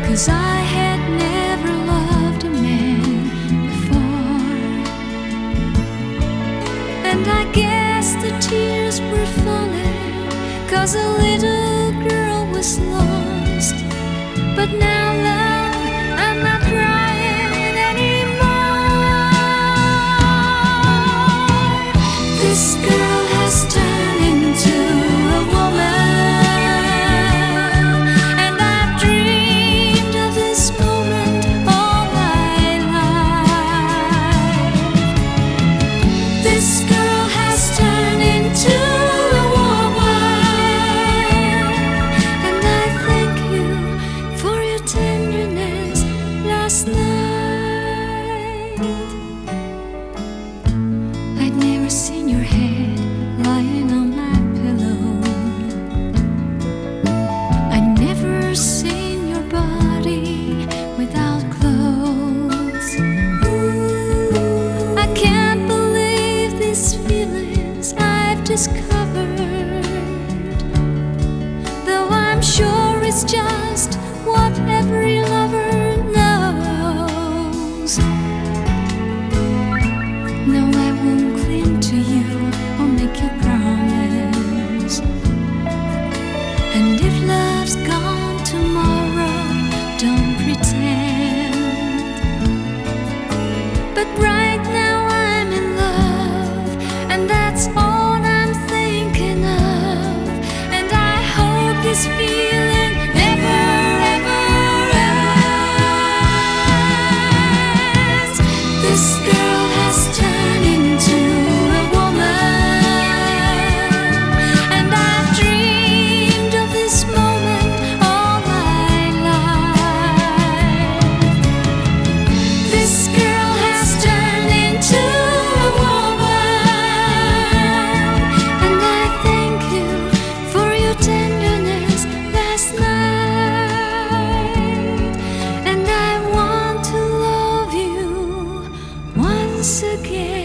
'cause I had never loved a man before. And I guess the tears were falling 'cause a little girl was lost. But now, love, I'm not crying anymore. This girl has turned into a woman, and I've dreamed of this moment all my life. This girl has turned into a woman, and I thank you for your tenderness last night. I'd never seen your head lying on my pillow. I'd never seen your body without clothes. I can't believe these feelings I've discovered, though I'm sure it's just what every lover knows. No, I won't cling to you or make you promise. And if love's gone tomorrow, don't pretend. But right now I'm in love, and that's all I'm thinking of. And I hope this feeling never, ever ends. This girl has turned into a woman, and I've dreamed of this moment all my life. This girl has turned into a woman, and I thank you for your tenderness last night. And I want to love you once again.